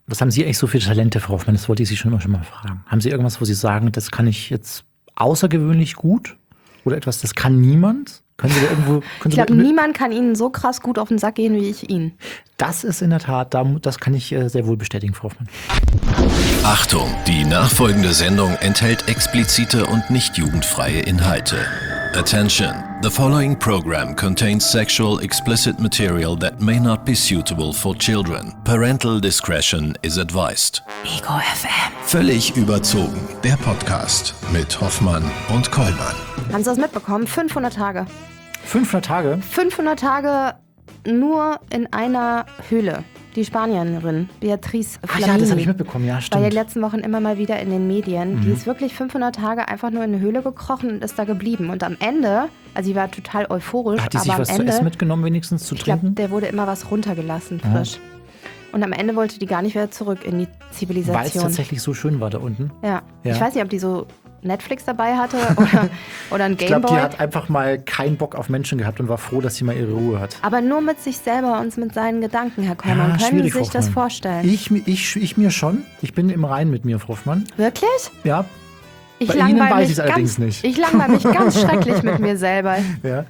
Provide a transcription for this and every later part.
Was haben Sie eigentlich so für Talente, Frau Hoffmann? Das wollte ich Sie schon mal fragen. Haben Sie irgendwas, wo Sie sagen, das kann ich jetzt außergewöhnlich gut? Oder etwas, das kann niemand? Ich glaube, niemand kann Ihnen so krass gut auf den Sack gehen, wie ich Ihnen. Das ist in der Tat, das kann ich sehr wohl bestätigen, Frau Hoffmann. Achtung, die nachfolgende Sendung enthält explizite und nicht jugendfreie Inhalte. Attention, the following program contains sexual explicit material that may not be suitable for children. Parental discretion is advised. Ego FM. Völlig überzogen, der Podcast mit Hoffmann und Kollmann. Haben Sie das mitbekommen? 500 Tage. 500 Tage? 500 Tage nur in einer Höhle. Die Spanierin, Beatriz Flamini. Ja, das habe ich mitbekommen, ja, stimmt. War ja die letzten Wochen immer mal wieder in den Medien. Die ist wirklich 500 Tage einfach nur in eine Höhle gekrochen und ist da geblieben. Und am Ende, also sie war total euphorisch. Hat die sich aber was am Ende, zu essen mitgenommen, wenigstens zu ich glaube, trinken? der wurde immer was runtergelassen, frisch. Und am Ende wollte die gar nicht wieder zurück in die Zivilisation. Weil es tatsächlich so schön war da unten. Ja. Ja. Ich weiß nicht, ob die so Netflix dabei hatte oder ein Gameboy. Ich glaube, die hat einfach mal keinen Bock auf Menschen gehabt und war froh, dass sie mal ihre Ruhe hat. Aber nur mit sich selber und mit seinen Gedanken, Herr Kollmann. Können Sie sich das vorstellen? Ich mir schon. Ich bin im Reinen mit mir, Frau Hoffmann. Wirklich? Ja. Bei Ihnen weiß ich es allerdings nicht. Ich langweile mich ganz schrecklich mit mir selber. Ja.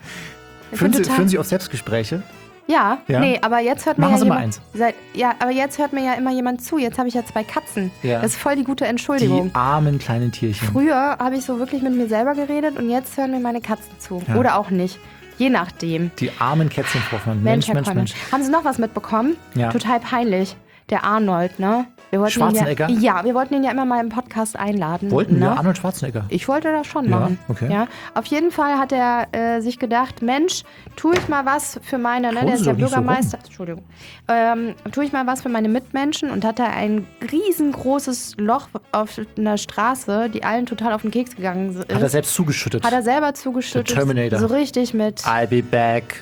Führen Sie auch Selbstgespräche? Ja, Ja? nee, aber jetzt hört mir Machen ja Sie mal jemand, eins. aber jetzt hört mir ja immer jemand zu. Jetzt habe ich ja 2 Katzen. Ja. Das ist voll die gute Entschuldigung. Die armen kleinen Tierchen. Früher habe ich so wirklich mit mir selber geredet und jetzt hören mir meine Katzen zu. Ja. Oder auch nicht. Je nachdem. Die armen Kätzchen, Frau Hoffmann. Mensch, Mensch. Haben Sie noch was mitbekommen? Ja. Total peinlich. Der Arnold, ne? Schwarzenegger? Wir wollten ihn ja immer mal im Podcast einladen. Wollten ne? wir Arnold Schwarzenegger? Ich wollte das schon Ja, machen. okay. Ja, auf jeden Fall hat er sich gedacht, Mensch, tue ich mal was für meine, ne, der ist ja doch nicht so Bürgermeister, Entschuldigung, tue ich mal was für meine Mitmenschen und hatte ein riesengroßes Loch auf einer Straße, die allen total auf den Keks gegangen ist. Hat er selbst zugeschüttet? Hat er selber zugeschüttet. Der Terminator. So richtig mit I'll be back.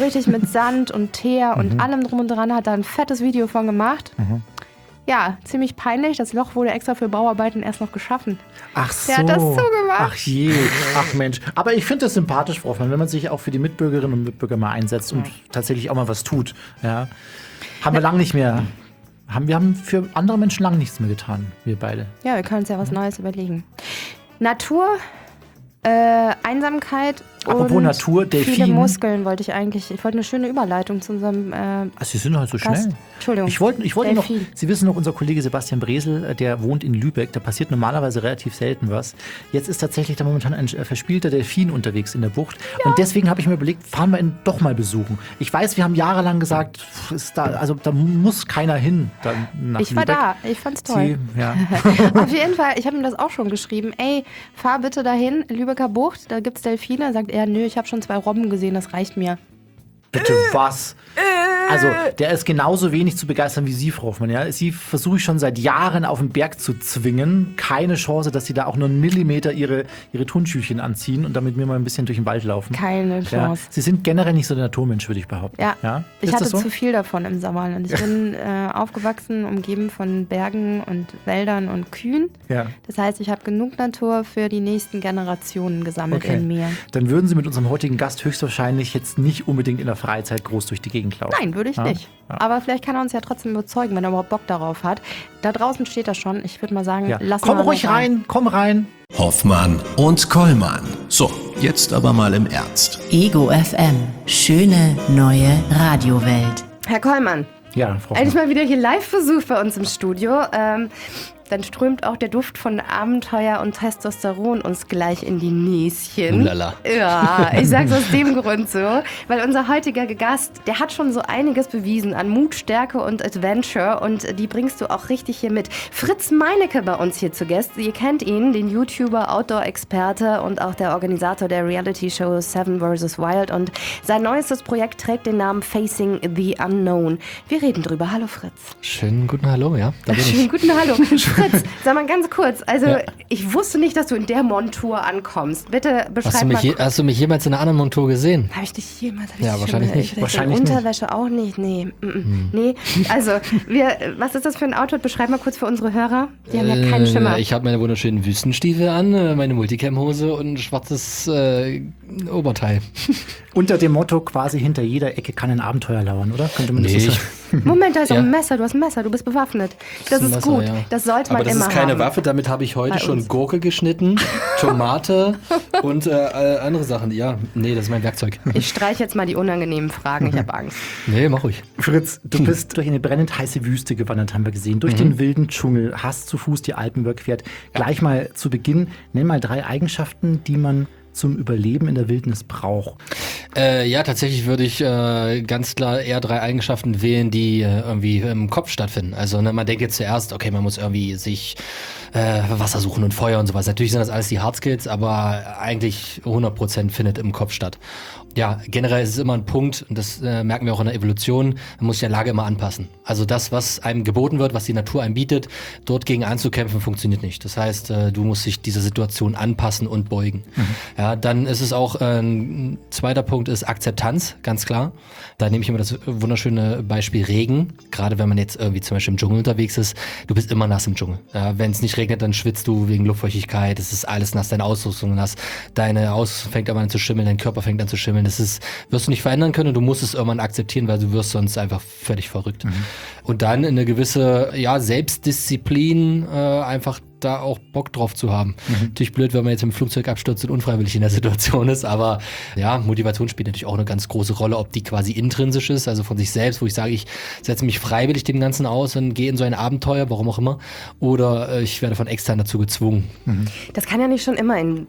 Sand und Teer und allem drum und dran, hat er ein fettes Video von gemacht. Ja, ziemlich peinlich. Das Loch wurde extra für Bauarbeiten erst noch geschaffen. Ach so. Der hat das zugemacht. Ach je. Ach Mensch. Aber ich finde das sympathisch, Frau Hoffmann, wenn man sich auch für die Mitbürgerinnen und Mitbürger mal einsetzt und tatsächlich auch mal was tut. Ja. Haben wir lange nicht mehr. Wir haben für andere Menschen lange nichts mehr getan, wir beide. Ja, wir können uns ja was Neues überlegen. Natur, Einsamkeit Apropos und Natur, viele Delfin. Muskeln wollte ich eigentlich. Ich wollte eine schöne Überleitung zu unserem Sie sind halt so Gast. schnell. Entschuldigung. Ich wollte noch, Delfin. Sie wissen noch, unser Kollege Sebastian Bresel, der wohnt in Lübeck, da passiert normalerweise relativ selten was. Jetzt ist tatsächlich da momentan ein verspielter Delfin unterwegs in der Bucht. Ja. Und deswegen habe ich mir überlegt, fahren wir ihn doch mal besuchen. Ich weiß, wir haben jahrelang gesagt, da muss keiner hin. Nach Ich war Lübeck. da, ich fand's toll. Ja. Auf jeden Fall, ich habe ihm das auch schon geschrieben. Ey, fahr bitte dahin, Lübecker Bucht, da gibt's Delfine. Sagt er, nö, ich habe schon 2 Robben gesehen, das reicht mir. Bitte was? Also, der ist genauso wenig zu begeistern wie Sie, Frau Hoffmann. Ja? Sie versuche ich schon seit Jahren auf den Berg zu zwingen. Keine Chance, dass Sie da auch nur einen Millimeter ihre Turnschuhchen anziehen und damit mir mal ein bisschen durch den Wald laufen. Keine Ja. Chance. Sie sind generell nicht so der Naturmensch, würde ich behaupten. Ja, ich Ist hatte das so? zu viel davon im Sommer. Und ich bin aufgewachsen, umgeben von Bergen und Wäldern und Kühen. Ja. Das heißt, ich habe genug Natur für die nächsten Generationen gesammelt Okay. in mir. Dann würden Sie mit unserem heutigen Gast höchstwahrscheinlich jetzt nicht unbedingt in der Freizeit groß durch die Gegend laufen. Nein, würde ich Ja? nicht. Ja. Aber vielleicht kann er uns ja trotzdem überzeugen, wenn er überhaupt Bock darauf hat. Da draußen steht er schon. Ich würde mal sagen, Ja. lass Komm mal ruhig noch rein, komm rein. Hoffmann und Kollmann. So, jetzt aber mal im Ernst. Ego FM. Schöne neue Radiowelt. Herr Kollmann, Ja, Frau endlich Hoffmann. mal wieder hier Live-Besuch bei uns im Studio. Dann strömt auch der Duft von Abenteuer und Testosteron uns gleich in die Näschen. Ulala. Ja, ich sag's aus dem Grund so, weil unser heutiger Gast, der hat schon so einiges bewiesen an Mut, Stärke und Adventure und die bringst du auch richtig hier mit. Fritz Meinecke bei uns hier zu Gast. Ihr kennt ihn, den YouTuber, Outdoor-Experte und auch der Organisator der Reality-Show Seven vs. Wild und sein neuestes Projekt trägt den Namen Facing the Unknown. Wir reden drüber. Hallo Fritz. Schönen guten Hallo, ja. Da bin Schönen ich. guten Hallo. Fritz, sag mal ganz kurz, also Ja. ich wusste nicht, dass du in der Montur ankommst. Bitte beschreib mal. Hast du mich jemals in einer anderen Montur gesehen? Habe ich dich jemals? Ja, wahrscheinlich nicht. Vielleicht Wahrscheinlich in nicht. Unterwäsche auch nicht? Nee. Nee. Also, was ist das für ein Outfit? Beschreib mal kurz für unsere Hörer. Die haben ja keinen Schimmer. Ich habe meine wunderschönen Wüstenstiefel an, meine Multicam-Hose und ein schwarzes Oberteil. Unter dem Motto quasi hinter jeder Ecke kann ein Abenteuer lauern, oder? Könnte man das so Nee, sagen? Moment, da ist auch ein Messer, du hast ein Messer, du bist bewaffnet. Das ist Messer, gut, ja. das sollte man Aber das immer ist keine haben. Waffe, damit habe ich heute Bei schon uns. Gurke geschnitten, Tomate und andere Sachen. Ja, nee, das ist mein Werkzeug. Ich streiche jetzt mal die unangenehmen Fragen, ich habe Angst. Nee, mach ruhig. Fritz, du bist durch eine brennend heiße Wüste gewandert, haben wir gesehen. Durch den wilden Dschungel, hast zu Fuß die Alpen überquert. Gleich mal zu Beginn, nenn mal 3 Eigenschaften, die man zum Überleben in der Wildnis braucht. Ja, tatsächlich würde ich ganz klar eher 3 Eigenschaften wählen, die irgendwie im Kopf stattfinden. Also man denkt jetzt zuerst, okay, man muss irgendwie sich Wasser suchen und Feuer und sowas. Natürlich sind das alles die Hardskills, aber eigentlich 100% findet im Kopf statt. Ja, generell ist es immer ein Punkt, und das merken wir auch in der Evolution, man muss sich der Lage immer anpassen. Also das, was einem geboten wird, was die Natur einem bietet, dort gegen anzukämpfen, funktioniert nicht. Das heißt, du musst dich dieser Situation anpassen und beugen. Ja, dann ist es auch ein zweiter Punkt ist Akzeptanz, ganz klar. Da nehme ich immer das wunderschöne Beispiel Regen. Gerade wenn man jetzt irgendwie zum Beispiel im Dschungel unterwegs ist, du bist immer nass im Dschungel. Ja, wenn es nicht regnet, dann schwitzt du wegen Luftfeuchtigkeit, es ist alles nass, deine Ausrüstung nass, deine Ausrüstung fängt aber an zu schimmeln, dein Körper fängt an zu schimmeln. Das ist, wirst du nicht verändern können und du musst es irgendwann akzeptieren, weil du wirst sonst einfach völlig verrückt. Und dann eine gewisse Selbstdisziplin, einfach da auch Bock drauf zu haben. Natürlich blöd, wenn man jetzt im Flugzeug abstürzt und unfreiwillig in der Situation ist, aber ja, Motivation spielt natürlich auch eine ganz große Rolle, ob die quasi intrinsisch ist, also von sich selbst, wo ich sage, ich setze mich freiwillig dem Ganzen aus und gehe in so ein Abenteuer, warum auch immer, oder ich werde von extern dazu gezwungen. Das kann ja nicht schon immer in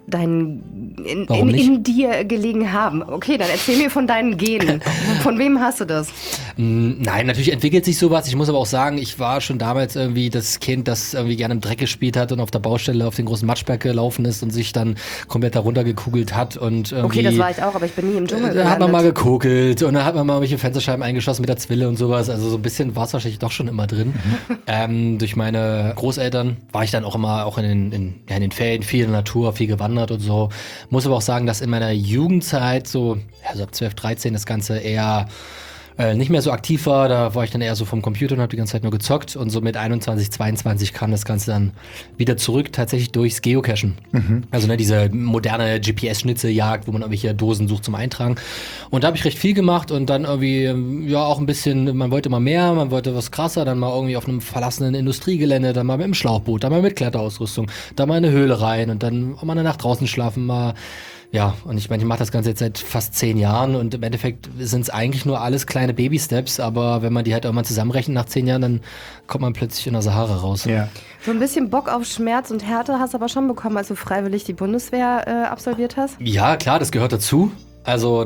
Warum nicht? in dir gelegen haben. Okay, dann erzähl mir von deinen Genen. Von wem hast du das? Nein, natürlich entwickelt sich sowas. Ich muss aber auch sagen, ich war schon damals irgendwie das Kind, das irgendwie gerne im Dreck gespielt hat und auf der Baustelle auf den großen Matschberg gelaufen ist und sich dann komplett da runtergekugelt hat und irgendwie... Okay, das war ich auch, aber ich bin nie im Dschungel Da hat man mal gelandet. gekokelt und dann hat man mal irgendwelche Fensterscheiben eingeschossen mit der Zwille und sowas. Also so ein bisschen war es wahrscheinlich doch schon immer drin. Durch meine Großeltern war ich dann auch immer auch in den Ferien viel in der Natur, viel gewandert und so. Muss aber auch sagen, dass in meiner Jugendzeit so ab 12, 13 das Ganze eher nicht mehr so aktiv war, da war ich dann eher so vom Computer und habe die ganze Zeit nur gezockt und so mit 21, 22 kam das Ganze dann wieder zurück, tatsächlich durchs Geocachen. Also diese moderne GPS-Schnitzeljagd, wo man irgendwelche Dosen sucht zum Eintragen. Und da habe ich recht viel gemacht und dann irgendwie, ja auch ein bisschen, man wollte mal mehr, man wollte was krasser, dann mal irgendwie auf einem verlassenen Industriegelände, dann mal mit dem Schlauchboot, dann mal mit Kletterausrüstung, dann mal in eine Höhle rein und dann auch mal eine Nacht draußen schlafen, mal. Ja, und ich meine, ich mache das Ganze jetzt seit fast 10 Jahren und im Endeffekt sind es eigentlich nur alles kleine Baby-Steps, aber wenn man die halt irgendwann zusammenrechnet nach 10 Jahren, dann kommt man plötzlich in der Sahara raus. Ja. So ein bisschen Bock auf Schmerz und Härte hast du aber schon bekommen, als du freiwillig die Bundeswehr absolviert hast? Ja, klar, das gehört dazu. Also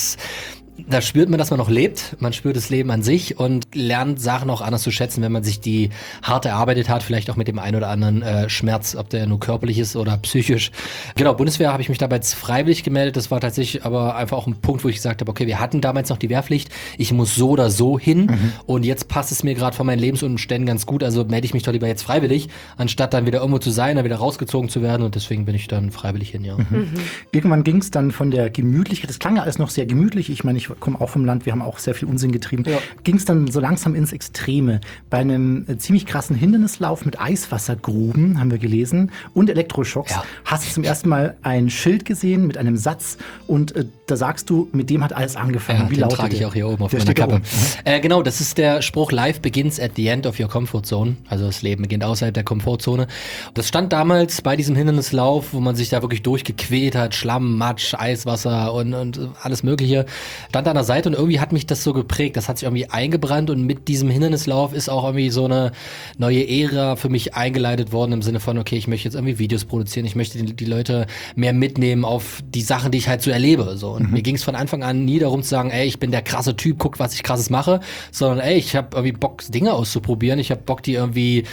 da spürt man, dass man noch lebt. Man spürt das Leben an sich und lernt Sachen auch anders zu schätzen, wenn man sich die hart erarbeitet hat, vielleicht auch mit dem einen oder anderen Schmerz, ob der nur körperlich ist oder psychisch. Genau, Bundeswehr habe ich mich dabei jetzt freiwillig gemeldet. Das war tatsächlich aber einfach auch ein Punkt, wo ich gesagt habe, okay, wir hatten damals noch die Wehrpflicht. Ich muss so oder so hin und jetzt passt es mir gerade von meinen Lebensumständen ganz gut. Also melde ich mich doch lieber jetzt freiwillig, anstatt dann wieder irgendwo zu sein, dann wieder rausgezogen zu werden und deswegen bin ich dann freiwillig hin, ja. Irgendwann ging es dann von der Gemütlichkeit, das klang ja alles noch sehr gemütlich, ich meine, ich komme auch vom Land, wir haben auch sehr viel Unsinn getrieben, ging es dann so langsam ins Extreme. Bei einem ziemlich krassen Hindernislauf mit Eiswassergruben, haben wir gelesen, und Elektroschocks, hast du zum ersten Mal ein Schild gesehen mit einem Satz und da sagst du, mit dem hat alles angefangen. Ja, Wie den lautet trage ich der? auch hier oben auf Der meiner steht da Kappe. oben. Genau, das ist der Spruch, Life begins at the end of your comfort zone. Also das Leben beginnt außerhalb der Komfortzone. Das stand damals bei diesem Hindernislauf, wo man sich da wirklich durchgequält hat, Schlamm, Matsch, Eiswasser und alles mögliche. Stand an der Seite und irgendwie hat mich das so geprägt. Das hat sich irgendwie eingebrannt und mit diesem Hindernislauf ist auch irgendwie so eine neue Ära für mich eingeleitet worden im Sinne von, okay, ich möchte jetzt irgendwie Videos produzieren, ich möchte die Leute mehr mitnehmen auf die Sachen, die ich halt so erlebe. So. Und mir ging es von Anfang an nie darum zu sagen, ey, ich bin der krasse Typ, guck, was ich krasses mache, sondern ey, ich habe irgendwie Bock, Dinge auszuprobieren, ich habe Bock, die irgendwie,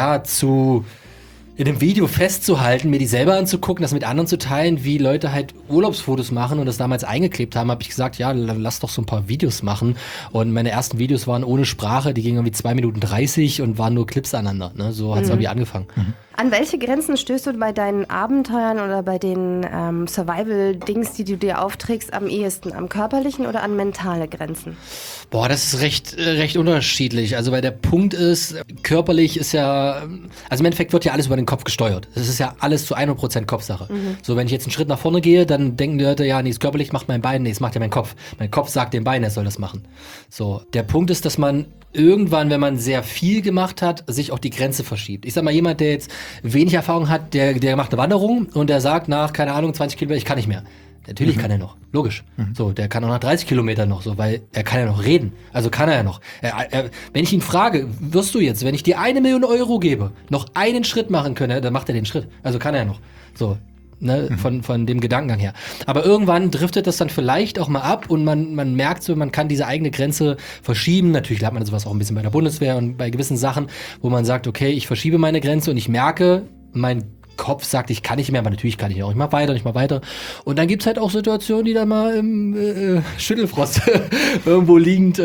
in dem Video festzuhalten, mir die selber anzugucken, das mit anderen zu teilen, wie Leute halt Urlaubsfotos machen und das damals eingeklebt haben, habe ich gesagt, ja, lass doch so ein paar Videos machen. Und meine ersten Videos waren ohne Sprache, die gingen irgendwie 2 Minuten 30 und waren nur Clips aneinander. Ne? So hat es irgendwie angefangen. An welche Grenzen stößt du bei deinen Abenteuern oder bei den Survival-Dings, die du dir aufträgst, am ehesten? Am körperlichen oder an mentale Grenzen? Boah, das ist recht unterschiedlich. Also weil der Punkt ist, körperlich ist ja, also im Endeffekt wird ja alles über den Kopf gesteuert. Es ist ja alles zu 100% Kopfsache. So, wenn ich jetzt einen Schritt nach vorne gehe, dann denken die Leute, ja, nee, es körperlich macht mein Bein, nee, es macht ja mein Kopf. Mein Kopf sagt dem Bein, er soll das machen. So, der Punkt ist, dass man irgendwann, wenn man sehr viel gemacht hat, sich auch die Grenze verschiebt. Ich sag mal, jemand, der jetzt wenig Erfahrung hat, der macht eine Wanderung und der sagt nach, keine Ahnung, 20 Kilometer, ich kann nicht mehr. Natürlich kann er noch, logisch. So, der kann auch nach 30 Kilometern noch, so, weil er kann ja noch reden. Also kann er ja noch. Wenn ich ihn frage, wirst du jetzt, wenn ich dir 1 Million Euro gebe, noch einen Schritt machen können, dann macht er den Schritt. Also kann er ja noch. So. Ne, von dem Gedankengang her. Aber irgendwann driftet das dann vielleicht auch mal ab und man merkt so, man kann diese eigene Grenze verschieben. Natürlich lernt man sowas auch ein bisschen bei der Bundeswehr und bei gewissen Sachen, wo man sagt, okay, ich verschiebe meine Grenze und ich merke, mein Kopf sagt, ich kann nicht mehr, aber natürlich kann ich auch. Ich mach weiter. Und dann gibt's halt auch Situationen, die dann mal im Schüttelfrost irgendwo liegend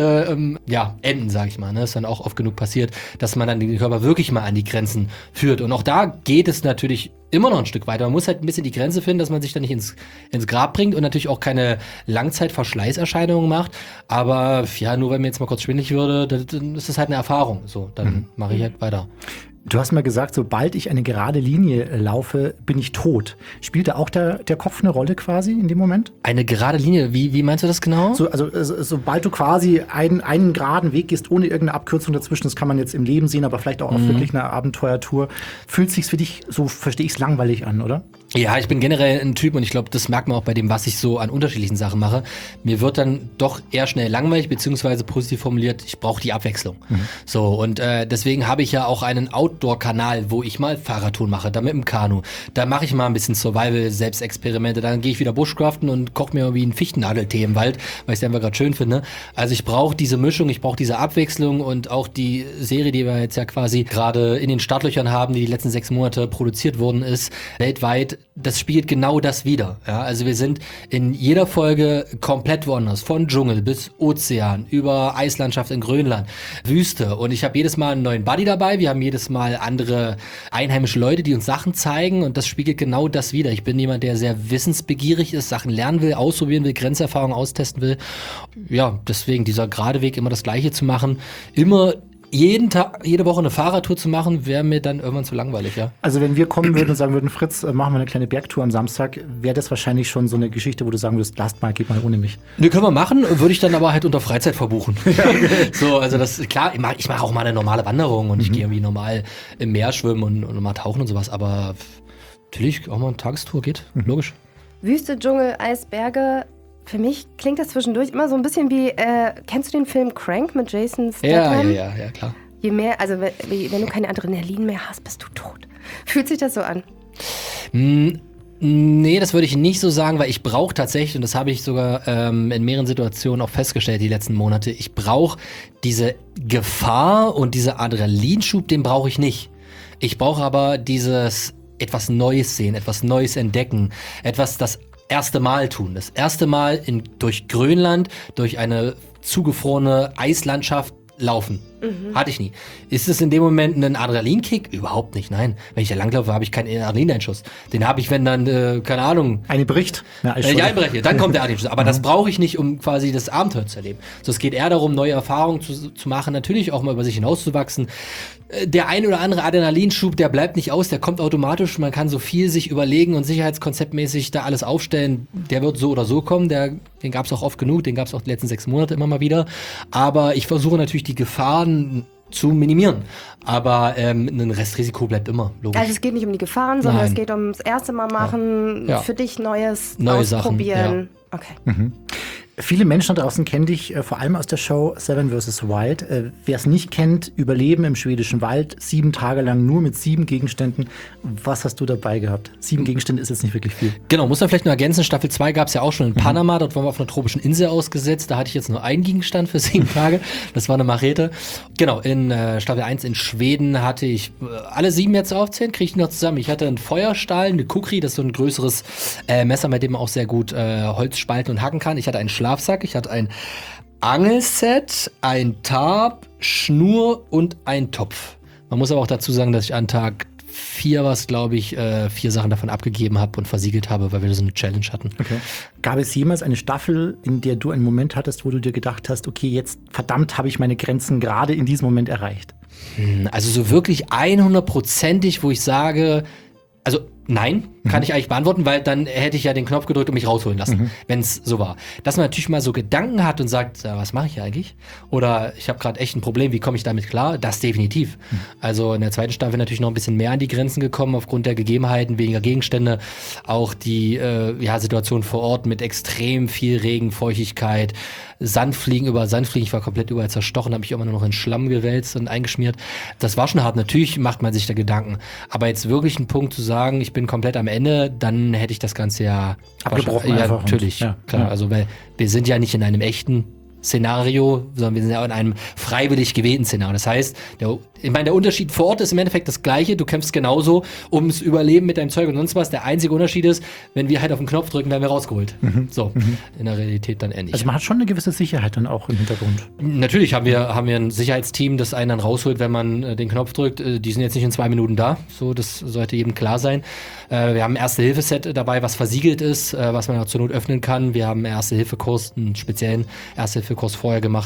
enden, sag ich mal. Ne? Ist dann auch oft genug passiert, dass man dann den Körper wirklich mal an die Grenzen führt. Und auch da geht es natürlich immer noch ein Stück weiter. Man muss halt ein bisschen die Grenze finden, dass man sich da nicht ins Grab bringt und natürlich auch keine Langzeitverschleißerscheinungen macht. Aber ja, nur weil mir jetzt mal kurz schwindelig würde, dann ist das halt eine Erfahrung. So, dann mache ich halt weiter. Du hast mal gesagt, sobald ich eine gerade Linie laufe, bin ich tot. Spielt da auch der Kopf eine Rolle quasi in dem Moment? Eine gerade Linie, wie meinst du das genau? Sobald du quasi einen geraden Weg gehst, ohne irgendeine Abkürzung dazwischen, das kann man jetzt im Leben sehen, aber vielleicht auch auf wirklich einer Abenteuertour, fühlt sich's für dich, so verstehe ich es, langweilig an, oder? Ja, ich bin generell ein Typ und ich glaube, das merkt man auch bei dem, was ich so an unterschiedlichen Sachen mache. Mir wird dann doch eher schnell langweilig, beziehungsweise positiv formuliert, ich brauche die Abwechslung. So, und deswegen habe ich ja auch einen Outdoor-Kanal, wo ich mal Fahrradtouren mache, da mit dem Kanu. Da mache ich mal ein bisschen Survival-Selbstexperimente, dann gehe ich wieder Bushcraften und koche mir irgendwie einen Fichtennadeltee im Wald, weil ich es einfach gerade schön finde. Also ich brauche diese Mischung, ich brauche diese Abwechslung und auch die Serie, die wir jetzt ja quasi gerade in den Startlöchern haben, die letzten 6 Monate produziert worden ist, weltweit, das spiegelt genau das wider. Ja, also wir sind in jeder Folge komplett woanders, von Dschungel bis Ozean, über Eislandschaft in Grönland, Wüste, und ich habe jedes Mal einen neuen Buddy dabei, wir haben jedes Mal andere einheimische Leute, die uns Sachen zeigen, und das spiegelt genau das wider. Ich bin jemand, der sehr wissensbegierig ist, Sachen lernen will, ausprobieren will, Grenzerfahrungen austesten will. Ja, deswegen dieser gerade Weg, immer das Gleiche zu machen, immer jeden Tag, jede Woche eine Fahrradtour zu machen, wäre mir dann irgendwann zu langweilig, ja. Also wenn wir kommen würden und sagen würden, Fritz, machen wir eine kleine Bergtour am Samstag, wäre das wahrscheinlich schon so eine Geschichte, wo du sagen würdest, lasst mal, geht mal ohne mich. Ne, können wir machen, würde ich dann aber halt unter Freizeit verbuchen. Ja, okay. So, also das ist klar, ich mache auch mal eine normale Wanderung und ich gehe irgendwie normal im Meer schwimmen und mal tauchen und sowas, aber natürlich auch mal eine Tagestour geht, logisch. Wüste, Dschungel, Eis, Berge. Für mich klingt das zwischendurch immer so ein bisschen wie, kennst du den Film Crank mit Jason Statham? Ja, klar. Je mehr, also wenn du kein Adrenalin mehr hast, bist du tot. Fühlt sich das so an? Nee, das würde ich nicht so sagen, weil ich brauche tatsächlich, und das habe ich sogar in mehreren Situationen auch festgestellt die letzten Monate, ich brauche diese Gefahr und dieser Adrenalinschub, den brauche ich nicht. Ich brauche aber dieses etwas Neues sehen, etwas Neues entdecken, etwas das erste Mal tun. Das erste Mal durch Grönland, durch eine zugefrorene Eislandschaft laufen. Hatte ich nie. Ist es in dem Moment ein Adrenalinkick? Überhaupt nicht, nein. Wenn ich da langlaufe, habe ich keinen Adrenalineinschuss. Den habe ich, wenn dann, keine Ahnung. Eine bricht. Ich einbreche, dann kommt der Adrenalinschuss. Aber das brauche ich nicht, um quasi das Abenteuer zu erleben. So, es geht eher darum, neue Erfahrungen zu machen, natürlich auch mal über sich hinauszuwachsen. Der ein oder andere Adrenalinschub, der bleibt nicht aus, der kommt automatisch. Man kann so viel sich überlegen und sicherheitskonzeptmäßig da alles aufstellen. Der wird so oder so kommen. Den gab es auch oft genug, den gab es auch die letzten 6 Monate immer mal wieder. Aber ich versuche natürlich die Gefahren zu minimieren. Aber ein Restrisiko bleibt immer, logisch. Also es geht nicht um die Gefahren, sondern es geht ums erste Mal machen, für dich neue ausprobieren. Sachen, Okay. Viele Menschen da draußen kennen dich vor allem aus der Show Seven vs. Wild. Wer es nicht kennt, Überleben im schwedischen Wald, 7 Tage lang nur mit 7 Gegenständen. Was hast du dabei gehabt? 7 Gegenstände ist jetzt nicht wirklich viel. Genau, muss man vielleicht nur ergänzen, Staffel 2 gab es ja auch schon in Panama, dort waren wir auf einer tropischen Insel ausgesetzt, da hatte ich jetzt nur einen Gegenstand für 7 Tage, das war eine Machete. Genau, in Staffel 1 in Schweden hatte ich alle 7 jetzt aufzählen, kriege ich noch zusammen. Ich hatte einen Feuerstahl, eine Kukri, das ist so ein größeres Messer, mit dem man auch sehr gut Holz spalten und hacken kann. Ich hatte einen Schlafsack, ich hatte ein Angelset, ein Tarp, Schnur und ein Topf. Man muss aber auch dazu sagen, dass ich an Tag 4 war es, glaube ich, 4 Sachen davon abgegeben habe und versiegelt habe, weil wir so eine Challenge hatten. Okay. Gab es jemals eine Staffel, in der du einen Moment hattest, wo du dir gedacht hast, okay, jetzt verdammt habe ich meine Grenzen gerade in diesem Moment erreicht? Also so wirklich 100%ig, wo ich sage, also nein, kann ich eigentlich beantworten, weil dann hätte ich ja den Knopf gedrückt und mich rausholen lassen, wenn es so war. Dass man natürlich mal so Gedanken hat und sagt, was mache ich hier eigentlich? Oder ich habe gerade echt ein Problem, wie komme ich damit klar? Das definitiv. Also in der zweiten Staffel natürlich noch ein bisschen mehr an die Grenzen gekommen, aufgrund der Gegebenheiten, weniger Gegenstände. Auch die Situation vor Ort mit extrem viel Regen, Feuchtigkeit, Sandfliegen, ich war komplett überall zerstochen, habe mich immer nur noch in Schlamm gewälzt und eingeschmiert. Das war schon hart. Natürlich macht man sich da Gedanken. Aber jetzt wirklich einen Punkt zu sagen, ich bin komplett am Ende, dann hätte ich das Ganze ja abgebrochen. Ja, einfach natürlich, ja, klar. Ja. Also weil wir sind ja nicht in einem echten Szenario, sondern wir sind ja in einem freiwillig gewählten Szenario. Das heißt, der Unterschied vor Ort ist im Endeffekt das Gleiche. Du kämpfst genauso ums Überleben mit deinem Zeug und sonst was. Der einzige Unterschied ist, wenn wir halt auf den Knopf drücken, werden wir rausgeholt. In der Realität dann ähnlich. Also man hat schon eine gewisse Sicherheit dann auch im Hintergrund. Natürlich haben wir ein Sicherheitsteam, das einen dann rausholt, wenn man den Knopf drückt. Die sind jetzt nicht in 2 Minuten da. So, das sollte jedem klar sein. Wir haben ein Erste-Hilfe-Set dabei, was versiegelt ist, was man auch zur Not öffnen kann. Wir haben einen Erste-Hilfe-Kurs, einen speziellen Erste-Hilfe-Kurs vorher gemacht,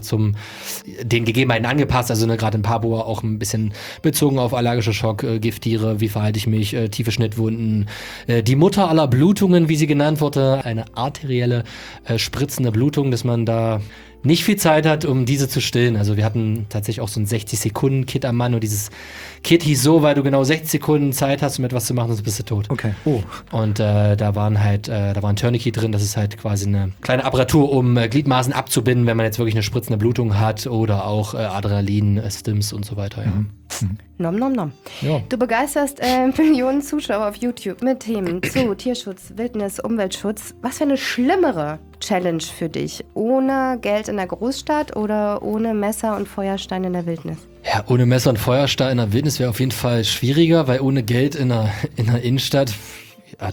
den Gegebenheiten angepasst. Also gerade in Papua auch ein bisschen bezogen auf allergische Schock, Gifttiere, wie verhalte ich mich, tiefe Schnittwunden. Die Mutter aller Blutungen, wie sie genannt wurde, eine arterielle, spritzende Blutung, dass man da nicht viel Zeit hat, um diese zu stillen. Also wir hatten tatsächlich auch so ein 60-Sekunden-Kit am Mann und dieses Kit hieß so, weil du genau 60 Sekunden Zeit hast, um etwas zu machen, sonst bist du tot. Okay. Oh. Und da war ein Tourniquet drin, das ist halt quasi eine kleine Apparatur, um Gliedmaßen abzubinden, wenn man jetzt wirklich eine spritzende Blutung hat oder auch Adrenalin, Stims und so weiter. Ja. Nom, nom, nom. Ja. Du begeisterst Millionen Zuschauer auf YouTube mit Themen zu Tierschutz, Wildnis, Umweltschutz. Was für eine schlimmere Challenge für dich? Ohne Geld in der Großstadt oder ohne Messer und Feuerstein in der Wildnis? Ja, ohne Messer und Feuerstein in der Wildnis wäre auf jeden Fall schwieriger, weil ohne Geld in der Innenstadt, ja,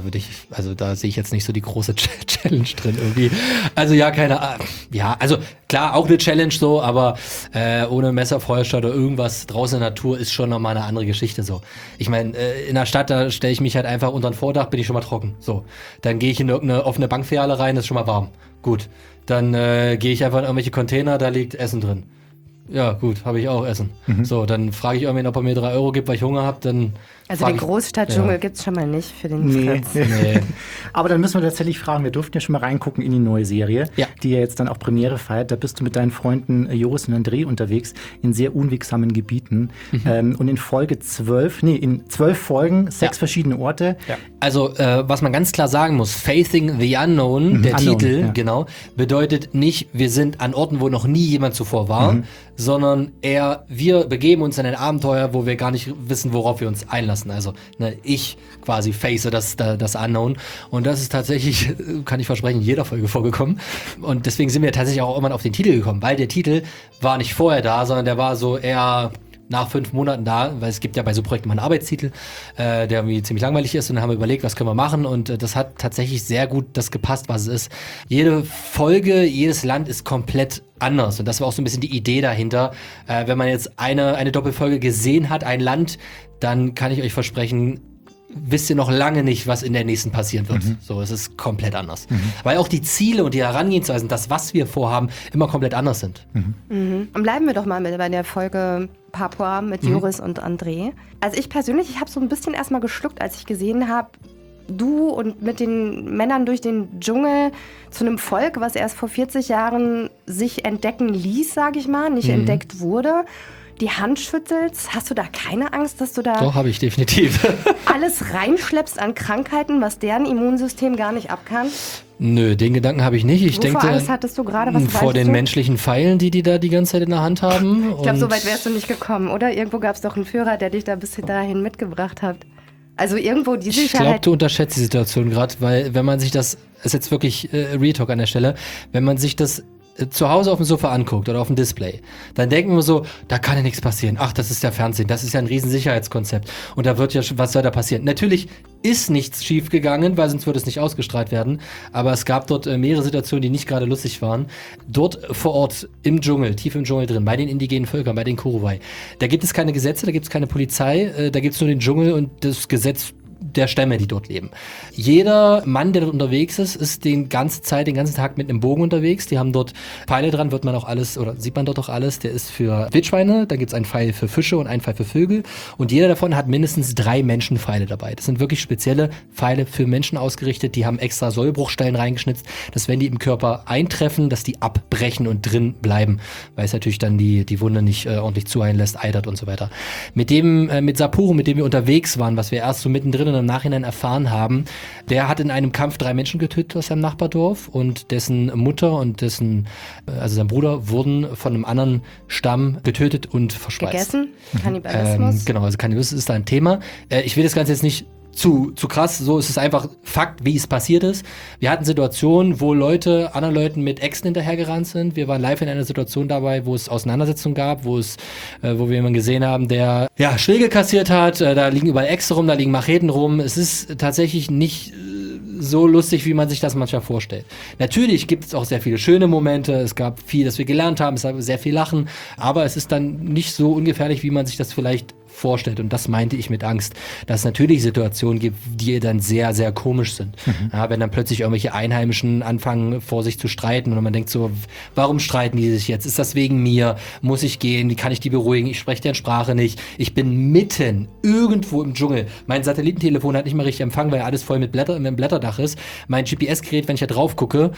da sehe ich jetzt nicht so die große Challenge drin irgendwie. Also ja, also klar, auch eine Challenge so, aber ohne Messer, Feuerstein oder irgendwas draußen in der Natur ist schon nochmal eine andere Geschichte so. Ich meine, in der Stadt, da stelle ich mich halt einfach unter ein Vordach, bin ich schon mal trocken. So, dann gehe ich in irgendeine offene Bankfiliale rein, das ist schon mal warm. Gut, dann gehe ich einfach in irgendwelche Container, da liegt Essen drin. Ja, gut, habe ich auch Essen. So, dann frage ich irgendwen, ob er mir 3 Euro gibt, weil ich Hunger habe, dann... Also den Großstadtdschungel gibt's schon mal nicht für den Fritz. Nee. Aber dann müssen wir tatsächlich fragen, wir durften ja schon mal reingucken in die neue Serie, Ja. die ja jetzt dann auch Premiere feiert. Da bist du mit deinen Freunden Joris und André unterwegs in sehr unwegsamen Gebieten. Und in Folge 12, in 12 Folgen, 6 verschiedene Orte. Ja. Also, was man ganz klar sagen muss, Facing the Unknown, der Unknown, Titel, ja. genau, bedeutet nicht, wir sind an Orten, wo noch nie jemand zuvor war, sondern eher, wir begeben uns in ein Abenteuer, wo wir gar nicht wissen, worauf wir uns einlassen. Also, ich quasi face das Unknown. Und das ist tatsächlich, kann ich versprechen, in jeder Folge vorgekommen. Und deswegen sind wir tatsächlich auch irgendwann auf den Titel gekommen, weil der Titel war nicht vorher da, sondern der war so eher nach 5 Monaten da, weil es gibt ja bei so Projekten mal einen Arbeitstitel, der irgendwie ziemlich langweilig ist, und dann haben wir überlegt, was können wir machen, und das hat tatsächlich sehr gut das gepasst, was es ist. Jede Folge, jedes Land ist komplett anders, und das war auch so ein bisschen die Idee dahinter. Wenn man jetzt eine Doppelfolge gesehen hat, ein Land, dann kann ich euch versprechen, wisst ihr noch lange nicht, was in der nächsten passieren wird. So, es ist komplett anders. Weil auch die Ziele und die Herangehensweisen, das, was wir vorhaben, immer komplett anders sind. Und bleiben wir doch mal bei der Folge Papua mit Joris und André. Also ich persönlich, ich habe so ein bisschen erstmal geschluckt, als ich gesehen habe, du und mit den Männern durch den Dschungel zu einem Volk, was erst vor 40 Jahren sich entdecken ließ, sage ich mal, nicht entdeckt wurde. Die Hand schüttelst, hast du da keine Angst, dass du da Doch, habe ich definitiv. alles reinschleppst an Krankheiten, was deren Immunsystem gar nicht abkann? Nö, den Gedanken habe ich nicht. Ich Wovor denke, Angst hattest du gerade? Was vor weißt den du? menschlichen Pfeilen, die da die ganze Zeit in der Hand haben. Ich glaube, so weit wärst du nicht gekommen, oder? Irgendwo gab es doch einen Führer, der dich da bis dahin mitgebracht hat. Also irgendwo die Ich glaube, du unterschätzt die Situation gerade, weil wenn man sich das, ist jetzt wirklich Real Talk an der Stelle, wenn man sich das zu Hause auf dem Sofa anguckt oder auf dem Display, dann denken wir so, da kann ja nichts passieren. Ach, das ist ja Fernsehen, das ist ja ein Riesensicherheitskonzept. Und da wird ja, was soll da passieren? Natürlich ist nichts schiefgegangen, weil sonst würde es nicht ausgestrahlt werden. Aber es gab dort mehrere Situationen, die nicht gerade lustig waren. Dort vor Ort im Dschungel, tief im Dschungel drin, bei den indigenen Völkern, bei den Kuruwai, da gibt es keine Gesetze, da gibt es keine Polizei, da gibt es nur den Dschungel und das Gesetz der Stämme, die dort leben. Jeder Mann, der dort unterwegs ist den ganzen Tag mit einem Bogen unterwegs. Die haben dort Pfeile dran, wird man auch alles, oder sieht man dort auch alles. Der ist für Wildschweine, dann gibt es einen Pfeil für Fische und einen Pfeil für Vögel. Und jeder davon hat mindestens 3 Menschenpfeile dabei. Das sind wirklich spezielle Pfeile für Menschen ausgerichtet. Die haben extra Sollbruchstellen reingeschnitzt, dass wenn die im Körper eintreffen, dass die abbrechen und drin bleiben. Weil es natürlich dann die Wunde nicht ordentlich zu einlässt, eitert und so weiter. Mit Sapuru, mit dem wir unterwegs waren, was wir erst so mittendrin und im Nachhinein erfahren haben, der hat in einem Kampf 3 Menschen getötet aus seinem Nachbardorf und dessen Mutter und also sein Bruder wurden von einem anderen Stamm getötet und verspeist. Gegessen? Kannibalismus? Genau, also Kannibalismus ist da ein Thema. Ich will das Ganze jetzt nicht zu krass, so ist es einfach Fakt, wie es passiert ist. Wir hatten Situationen, wo anderen Leuten mit Äxten hinterhergerannt sind. Wir waren live in einer Situation dabei, wo es Auseinandersetzungen gab, wo wir jemanden gesehen haben, der Schläge kassiert hat, da liegen überall Äxte rum, da liegen Macheten rum. Es ist tatsächlich nicht so lustig, wie man sich das manchmal vorstellt. Natürlich gibt es auch sehr viele schöne Momente, es gab viel, das wir gelernt haben, es gab sehr viel Lachen, aber es ist dann nicht so ungefährlich, wie man sich das vielleicht vorstellt. Und das meinte ich mit Angst, dass es natürlich Situationen gibt, die dann sehr, sehr komisch sind. Ja, wenn dann plötzlich irgendwelche Einheimischen anfangen, vor sich zu streiten und man denkt so, warum streiten die sich jetzt? Ist das wegen mir? Muss ich gehen? Wie kann ich die beruhigen? Ich spreche deren Sprache nicht. Ich bin mitten irgendwo im Dschungel. Mein Satellitentelefon hat nicht mal richtig Empfang, weil alles voll mit Blätterdach ist. Mein GPS-Gerät, wenn ich da drauf gucke,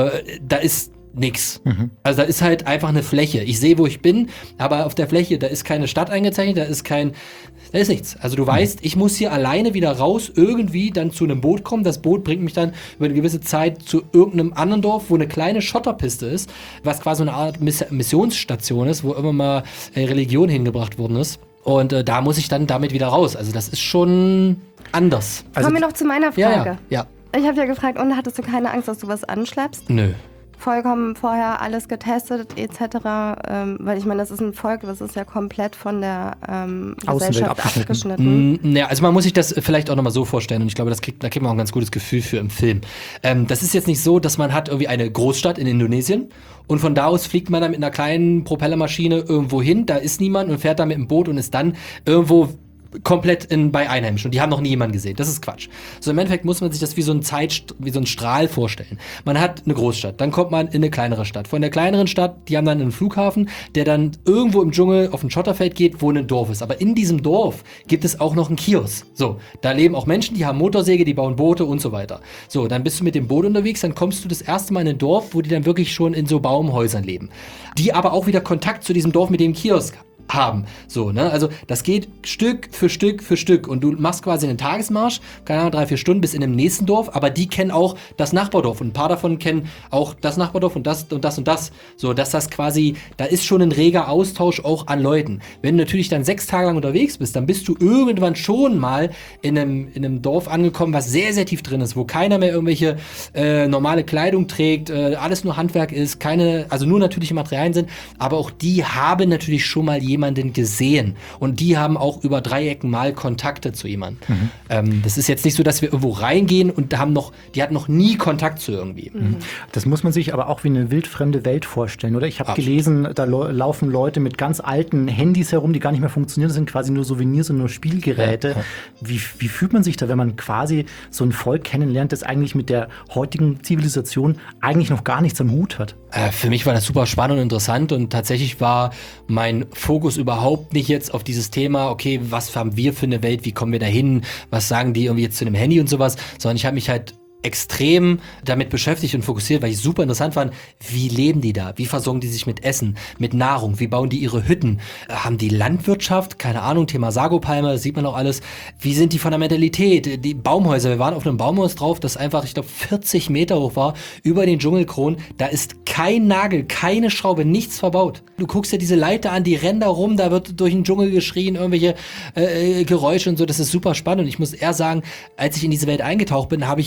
da ist nix. Also da ist halt einfach eine Fläche. Ich sehe, wo ich bin, aber auf der Fläche, da ist keine Stadt eingezeichnet, da ist nichts. Also du weißt, ich muss hier alleine wieder raus, irgendwie dann zu einem Boot kommen. Das Boot bringt mich dann über eine gewisse Zeit zu irgendeinem anderen Dorf, wo eine kleine Schotterpiste ist, was quasi eine Art Missionsstation ist, wo immer mal Religion hingebracht worden ist. Und da muss ich dann damit wieder raus. Also das ist schon anders. Kommen wir noch zu meiner Frage. Ja. Ich habe ja gefragt, und hattest du keine Angst, dass du was anschleppst? Nö. Vollkommen vorher alles getestet etc., weil ich meine, das ist ein Volk, das ist ja komplett von der Gesellschaft abgeschnitten. Ja, also man muss sich das vielleicht auch nochmal so vorstellen und ich glaube, da kriegt man auch ein ganz gutes Gefühl für im Film. Das ist jetzt nicht so, dass man hat irgendwie eine Großstadt in Indonesien und von da aus fliegt man dann mit einer kleinen Propellermaschine irgendwo hin, da ist niemand und fährt da mit dem Boot und ist dann irgendwo komplett bei Einheimischen und die haben noch nie jemanden gesehen. Das ist Quatsch. So im Endeffekt muss man sich das wie so ein Strahl vorstellen. Man hat eine Großstadt, dann kommt man in eine kleinere Stadt. Von der kleineren Stadt, die haben dann einen Flughafen, der dann irgendwo im Dschungel auf ein Schotterfeld geht, wo ein Dorf ist. Aber in diesem Dorf gibt es auch noch einen Kiosk. So, da leben auch Menschen, die haben Motorsäge, die bauen Boote und so weiter. So, dann bist du mit dem Boot unterwegs, dann kommst du das erste Mal in ein Dorf, wo die dann wirklich schon in so Baumhäusern leben. Die aber auch wieder Kontakt zu diesem Dorf mit dem Kiosk haben. So, ne? Also das geht Stück für Stück für Stück und du machst quasi einen Tagesmarsch, keine Ahnung, 3-4 Stunden bis in dem nächsten Dorf, aber die kennen auch das Nachbardorf und ein paar davon kennen auch das Nachbardorf und das und das und das. So, dass das quasi, da ist schon ein reger Austausch auch an Leuten. Wenn du natürlich dann 6 Tage lang unterwegs bist, dann bist du irgendwann schon mal in einem Dorf angekommen, was sehr, sehr tief drin ist, wo keiner mehr irgendwelche normale Kleidung trägt, alles nur Handwerk ist, also nur natürliche Materialien sind, aber auch die haben natürlich schon mal jemanden gesehen und die haben auch über 3 Ecken mal Kontakte zu jemandem. Das ist jetzt nicht so, dass wir irgendwo reingehen und die hatten noch nie Kontakt zu irgendwie. Das muss man sich aber auch wie eine wildfremde Welt vorstellen, oder? Ich habe gelesen, da laufen Leute mit ganz alten Handys herum, die gar nicht mehr funktionieren, das sind quasi nur Souvenirs und nur Spielgeräte. Ja. Wie fühlt man sich da, wenn man quasi so ein Volk kennenlernt, das eigentlich mit der heutigen Zivilisation eigentlich noch gar nichts am Hut hat? Für mich war das super spannend und interessant und tatsächlich war mein Fokus überhaupt nicht jetzt auf dieses Thema, okay, was haben wir für eine Welt, wie kommen wir da hin, was sagen die irgendwie jetzt zu einem Handy und sowas, sondern ich habe mich halt extrem damit beschäftigt und fokussiert, weil ich super interessant fand, wie leben die da? Wie versorgen die sich mit Essen, mit Nahrung? Wie bauen die ihre Hütten? Haben die Landwirtschaft? Keine Ahnung, Thema Sagopalme, das sieht man auch alles. Wie sind die von der Mentalität? Die Baumhäuser, wir waren auf einem Baumhaus drauf, das einfach, ich glaube, 40 Meter hoch war, über den Dschungelkronen. Da ist kein Nagel, keine Schraube, nichts verbaut. Du guckst dir diese Leiter an, die rennen da rum, da wird durch den Dschungel geschrien, irgendwelche Geräusche und so, das ist super spannend. Und ich muss eher sagen, als ich in diese Welt eingetaucht bin, habe ich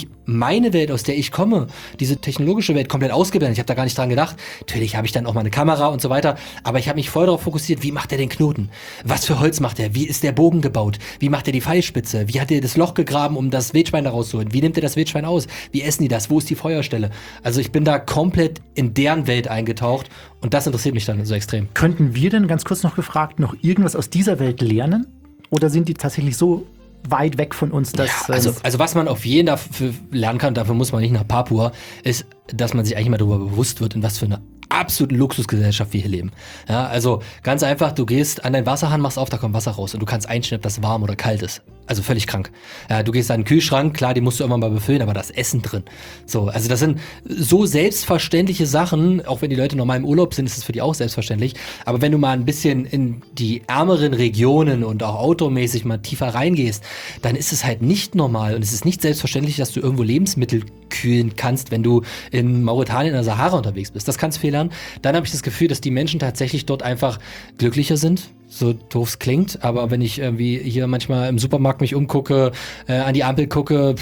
meine Welt, aus der ich komme, diese technologische Welt, komplett ausgeblendet. Ich habe da gar nicht dran gedacht. Natürlich habe ich dann auch mal eine Kamera und so weiter, aber ich habe mich voll darauf fokussiert, wie macht er den Knoten? Was für Holz macht er? Wie ist der Bogen gebaut? Wie macht er die Pfeilspitze? Wie hat er das Loch gegraben, um das Wildschwein da rauszuholen? Wie nimmt er das Wildschwein aus? Wie essen die das? Wo ist die Feuerstelle? Also ich bin da komplett in deren Welt eingetaucht und das interessiert mich dann so extrem. Könnten wir denn, ganz kurz noch gefragt, noch irgendwas aus dieser Welt lernen? Oder sind die tatsächlich so weit weg von uns, dass... Ja, also was man auf jeden dafür lernen kann, dafür muss man nicht nach Papua, ist, dass man sich eigentlich mal darüber bewusst wird, in was für eine absolute Luxusgesellschaft wir hier leben. Ja, also ganz einfach, du gehst an deinen Wasserhahn, machst auf, da kommt Wasser raus und du kannst einstellen, ob das warm oder kalt ist. Also völlig krank. Ja, du gehst an den Kühlschrank, klar, die musst du immer mal befüllen, aber da ist Essen drin. So, also das sind so selbstverständliche Sachen, auch wenn die Leute normal im Urlaub sind, ist es für die auch selbstverständlich. Aber wenn du mal ein bisschen in die ärmeren Regionen und auch automäßig mal tiefer reingehst, dann ist es halt nicht normal und es ist nicht selbstverständlich, dass du irgendwo Lebensmittel kühlen kannst, wenn du in Mauretanien in der Sahara unterwegs bist. Das kannst du lernen. Dann habe ich das Gefühl, dass die Menschen tatsächlich dort einfach glücklicher sind. So doof es klingt, aber wenn ich irgendwie hier manchmal im Supermarkt mich umgucke, an die Ampel gucke,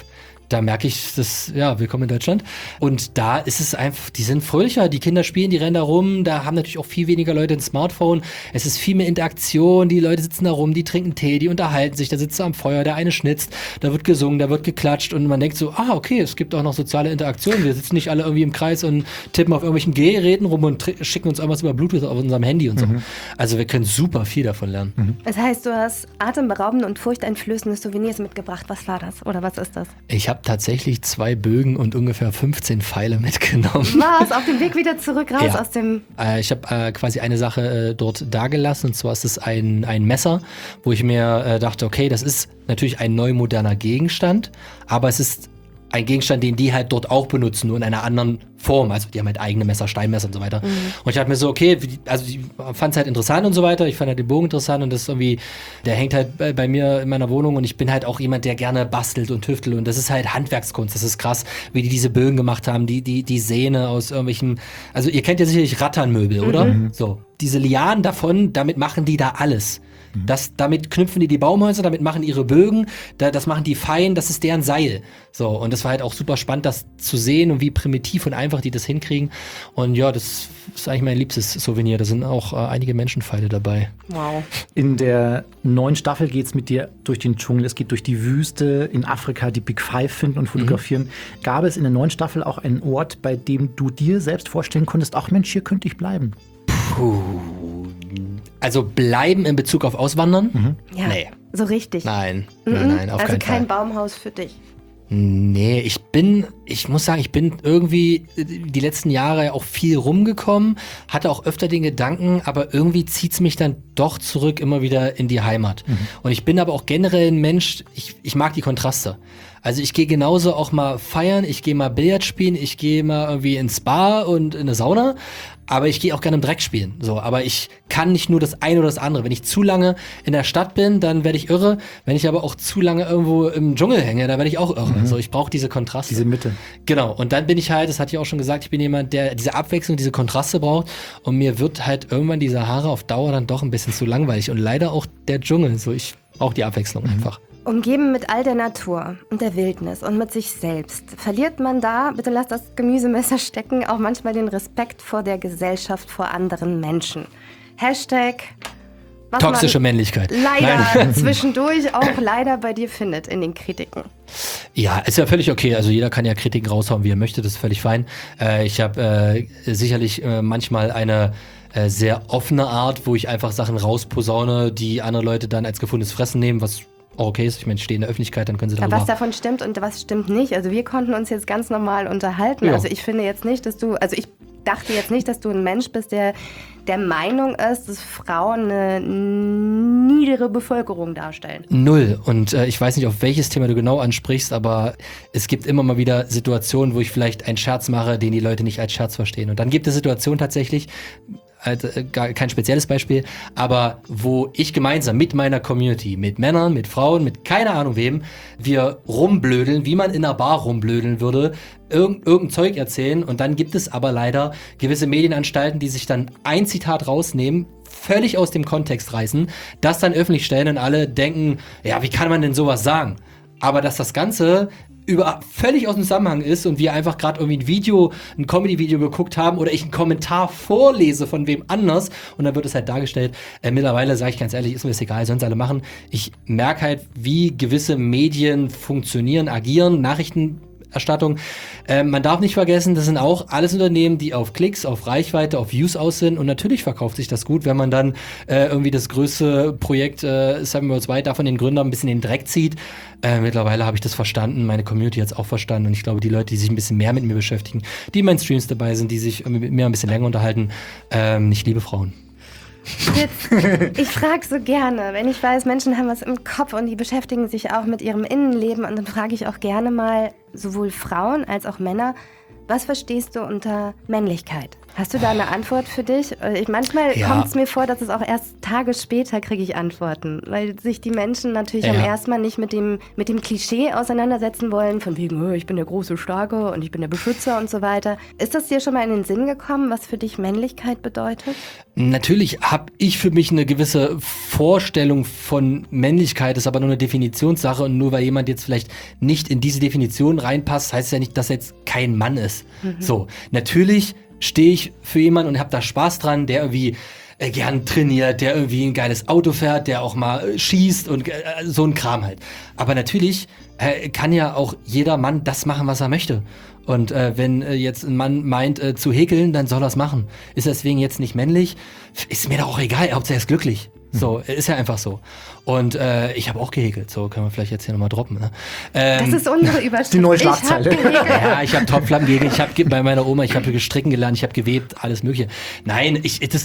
da merke ich, dass, ja, willkommen in Deutschland. Und da ist es einfach, die sind fröhlicher, die Kinder spielen, die rennen da rum, da haben natürlich auch viel weniger Leute ein Smartphone. Es ist viel mehr Interaktion, die Leute sitzen da rum, die trinken Tee, die unterhalten sich, da sitzt am Feuer, der eine schnitzt, da wird gesungen, da wird geklatscht und man denkt so, okay, es gibt auch noch soziale Interaktion. Wir sitzen nicht alle irgendwie im Kreis und tippen auf irgendwelchen Geräten rum und schicken uns irgendwas über Bluetooth auf unserem Handy und so. Also wir können super viel davon lernen. Das heißt, du hast atemberaubende und furchteinflößende Souvenirs mitgebracht. Was war das? Oder was ist das? Ich habe tatsächlich 2 Bögen und ungefähr 15 Pfeile mitgenommen. Was? Auf dem Weg wieder zurück raus Ja. aus dem... Ich habe quasi eine Sache dort dagelassen, und zwar ist es ein Messer, wo ich mir dachte, okay, das ist natürlich ein neu moderner Gegenstand, aber es ist ein Gegenstand, den die halt dort auch benutzen, nur in einer anderen Form. Also die haben halt eigene Messer, Steinmesser und so weiter. Und ich dachte mir so, okay, also ich fand es halt interessant und so weiter. Ich fand halt den Bogen interessant und das ist irgendwie, der hängt halt bei mir in meiner Wohnung und ich bin halt auch jemand, der gerne bastelt und tüftelt und das ist halt Handwerkskunst. Das ist krass, wie die diese Bögen gemacht haben, die Sähne aus irgendwelchen, also ihr kennt ja sicherlich Ratternmöbel, oder? So, diese Lianen davon, damit machen die da alles. Damit knüpfen die Baumhäuser, damit machen ihre Bögen, das machen die fein, das ist deren Seil. So, und das war halt auch super spannend, das zu sehen und wie primitiv und einfach die das hinkriegen. Und ja, das ist eigentlich mein liebstes Souvenir. Da sind auch einige Menschenpfeile dabei. Wow. In der neuen Staffel geht es mit dir durch den Dschungel, es geht durch die Wüste, in Afrika die Big Five finden und fotografieren. Gab es in der neuen Staffel auch einen Ort, bei dem du dir selbst vorstellen konntest, ach Mensch, hier könnte ich bleiben? Also bleiben in Bezug auf Auswandern? Ja, Nee. so richtig. Nein, auf Also keinen Fall. kein Baumhaus für dich. Nee, ich muss sagen, ich bin irgendwie die letzten Jahre auch viel rumgekommen, hatte auch öfter den Gedanken, aber irgendwie zieht's mich dann doch zurück immer wieder in die Heimat. Und ich bin aber auch generell ein Mensch, ich mag die Kontraste. Also ich gehe genauso auch mal feiern, ich gehe mal Billard spielen, ich gehe mal irgendwie ins Spa und in eine Sauna, aber ich gehe auch gerne im Dreck spielen. So, aber ich kann nicht nur das eine oder das andere. Wenn ich zu lange in der Stadt bin, dann werde ich irre. Wenn ich aber auch zu lange irgendwo im Dschungel hänge, dann werde ich auch irre. So, ich brauche diese Kontraste. Diese Mitte. Genau. Und dann bin ich halt, das hatte ich auch schon gesagt, ich bin jemand, der diese Abwechslung, diese Kontraste braucht. Und mir wird halt irgendwann die Sahara auf Dauer dann doch ein bisschen zu langweilig. Und leider auch der Dschungel. So, ich brauche die Abwechslung einfach. Umgeben mit all der Natur und der Wildnis und mit sich selbst, verliert man da, bitte lass das Gemüsemesser stecken, auch manchmal den Respekt vor der Gesellschaft, vor anderen Menschen. Hashtag, was Toxische man Männlichkeit. leider zwischendurch auch leider bei dir findet in den Kritiken. Ja, ist ja völlig okay. Also jeder kann ja Kritiken raushauen, wie er möchte. Das ist völlig fein. Ich habe sicherlich manchmal eine sehr offene Art, wo ich einfach Sachen rausposaune, die andere Leute dann als gefundenes Fressen nehmen, was auch okay ist. Ich meine, ich stehe in der Öffentlichkeit, dann können sie Ja, darüber... was davon stimmt und was stimmt nicht. Also wir konnten uns jetzt ganz normal unterhalten. Ja. Also ich finde jetzt nicht, dass du, also ich dachte jetzt nicht, dass du ein Mensch bist, der der Meinung ist, dass Frauen eine niedere Bevölkerung darstellen. Null. Und ich weiß nicht, auf welches Thema du genau ansprichst, aber es gibt immer mal wieder Situationen, wo ich vielleicht einen Scherz mache, den die Leute nicht als Scherz verstehen. Und dann gibt es Situationen tatsächlich, kein spezielles Beispiel, aber wo ich gemeinsam mit meiner Community, mit Männern, mit Frauen, mit keine Ahnung wem, wir rumblödeln, wie man in einer Bar rumblödeln würde, irgendein Zeug erzählen und dann gibt es aber leider gewisse Medienanstalten, die sich dann ein Zitat rausnehmen, völlig aus dem Kontext reißen, das dann öffentlich stellen und alle denken, ja, wie kann man denn sowas sagen? Aber dass das Ganze völlig aus dem Zusammenhang ist und wir einfach gerade irgendwie ein Comedy-Video geguckt haben oder ich einen Kommentar vorlese von wem anders und dann wird es halt dargestellt. Mittlerweile, sage ich ganz ehrlich, ist mir das egal, sollen es alle machen. Ich merke halt, wie gewisse Medien funktionieren, agieren, Nachrichtenerstattung. Man darf nicht vergessen, das sind auch alles Unternehmen, die auf Klicks, auf Reichweite, auf Views aus sind und natürlich verkauft sich das gut, wenn man dann irgendwie das größte Projekt Seven Worlds Wide davon den Gründern ein bisschen in den Dreck zieht. Mittlerweile habe ich das verstanden, meine Community hat es auch verstanden und ich glaube, die Leute, die sich ein bisschen mehr mit mir beschäftigen, die in meinen Streams dabei sind, die sich mit mir ein bisschen länger unterhalten, ich liebe Frauen. Jetzt, ich frage so gerne, wenn ich weiß, Menschen haben was im Kopf und die beschäftigen sich auch mit ihrem Innenleben und dann frage ich auch gerne mal sowohl Frauen als auch Männer, was verstehst du unter Männlichkeit? Hast du da eine Antwort für dich? Manchmal kommt es mir vor, dass es auch erst Tage später kriege ich Antworten, weil sich die Menschen natürlich am ersten Mal nicht mit dem Klischee auseinandersetzen wollen, von wegen, ich bin der große Starke und ich bin der Beschützer und so weiter. Ist das dir schon mal in den Sinn gekommen, was für dich Männlichkeit bedeutet? Natürlich habe ich für mich eine gewisse Vorstellung von Männlichkeit, ist aber nur eine Definitionssache und nur weil jemand jetzt vielleicht nicht in diese Definition reinpasst, heißt es ja nicht, dass er jetzt kein Mann ist. So, natürlich stehe ich für jemanden und habe da Spaß dran, der irgendwie gern trainiert, der irgendwie ein geiles Auto fährt, der auch mal schießt und so ein Kram halt. Aber natürlich kann ja auch jeder Mann das machen, was er möchte. Und wenn jetzt ein Mann meint zu häkeln, dann soll er es machen. Ist deswegen jetzt nicht männlich, ist mir doch auch egal, Hauptsache er ist glücklich. So, ist ja einfach so. Und ich habe auch gehäkelt, so können wir vielleicht jetzt hier nochmal droppen. Ne? Das ist unsere Überschrift. Die neue Schlagzeile. Ich habe Topflappen gehäkelt, ich habe bei meiner Oma, ich habe gestricken gelernt, ich habe gewebt, alles mögliche. Nein,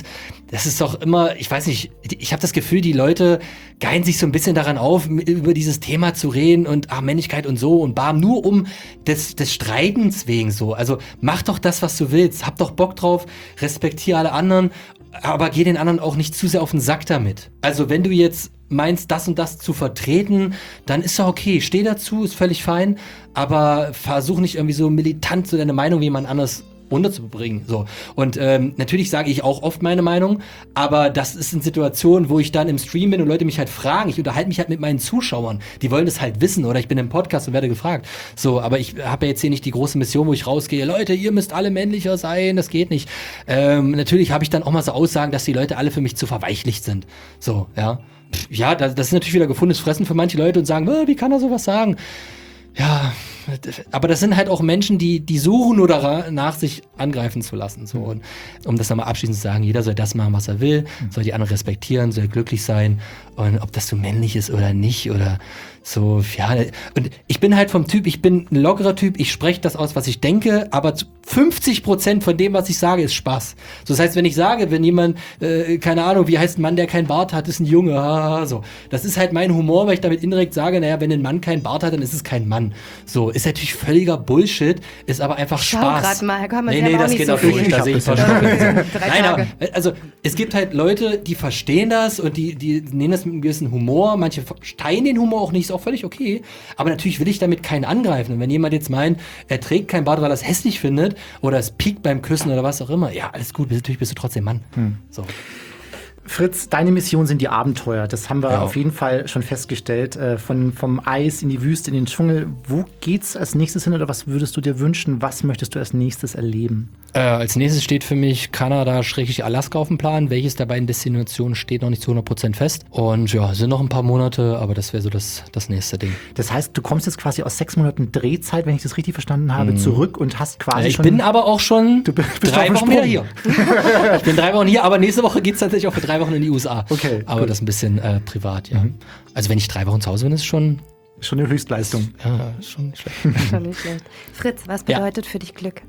das ist doch immer, ich weiß nicht, ich habe das Gefühl, die Leute geilen sich so ein bisschen daran auf, über dieses Thema zu reden und Männlichkeit und so und bam, nur um des Streitens wegen so. Also mach doch das, was du willst, hab doch Bock drauf, respektiere alle anderen, aber geh den anderen auch nicht zu sehr auf den Sack damit. Also wenn du jetzt meinst, das und das zu vertreten, dann ist doch okay, steh dazu, ist völlig fein, aber versuch nicht irgendwie so militant so deine Meinung wie jemand anders runterzubringen. So. Und natürlich sage ich auch oft meine Meinung, aber das ist eine Situation, wo ich dann im Stream bin und Leute mich halt fragen. Ich unterhalte mich halt mit meinen Zuschauern. Die wollen das halt wissen oder ich bin im Podcast und werde gefragt. So, aber ich habe ja jetzt hier nicht die große Mission, wo ich rausgehe, Leute, ihr müsst alle männlicher sein, das geht nicht. Natürlich habe ich dann auch mal so Aussagen, dass die Leute alle für mich zu verweichlicht sind. So, ja. Ja, das ist natürlich wieder gefundenes Fressen für manche Leute und sagen, wie kann er sowas sagen? Ja, aber das sind halt auch Menschen, die suchen nur danach, sich angreifen zu lassen. So. Und um das nochmal abschließend zu sagen, jeder soll das machen, was er will, soll die anderen respektieren, soll glücklich sein. Und ob das so männlich ist oder nicht oder so, ja. Und ich bin halt vom Typ, ich bin ein lockerer Typ, ich spreche das aus, was ich denke, aber 50% von dem, was ich sage, ist Spaß. So, das heißt, wenn ich sage, wenn jemand, keine Ahnung, wie heißt ein Mann, der keinen Bart hat, ist ein Junge, so. Das ist halt mein Humor, weil ich damit indirekt sage, naja, wenn ein Mann keinen Bart hat, dann ist es kein Mann. So, ist natürlich völliger Bullshit, ist aber einfach Spaß. Schau grad mal, komm, nee, das geht auch durch, da sehe ich Nein, aber, also, es gibt halt Leute, die verstehen das und die nehmen das mit einem gewissen Humor, manche verstehen den Humor auch nicht, ist auch völlig okay, aber natürlich will ich damit keinen angreifen und wenn jemand jetzt meint, er trägt kein Bart, weil er es hässlich findet oder es piekt beim Küssen oder was auch immer, ja, alles gut, natürlich bist du trotzdem Mann. So. Fritz, deine Mission sind die Abenteuer. Das haben wir auf jeden Fall schon festgestellt. Vom Eis in die Wüste, in den Dschungel. Wo geht's als nächstes hin oder was würdest du dir wünschen? Was möchtest du als nächstes erleben? Als nächstes steht für mich Kanada/Alaska auf dem Plan. Welches der beiden Destinationen steht noch nicht zu 100% fest. Und ja, sind noch ein paar Monate, aber das wäre so das nächste Ding. Das heißt, du kommst jetzt quasi aus 6 Monaten Drehzeit, wenn ich das richtig verstanden habe, zurück und hast quasi ich bin aber auch schon 3 Wochen wieder hier. Ich bin 3 Wochen hier, aber nächste Woche geht's tatsächlich auch für 3 Wochen in die USA. Okay. Aber das ist ein bisschen privat, ja. Also wenn ich 3 Wochen zu Hause bin, ist schon eine Höchstleistung. Ja, schon nicht schlecht. Schon nicht schlecht. Fritz, was bedeutet für dich Glück?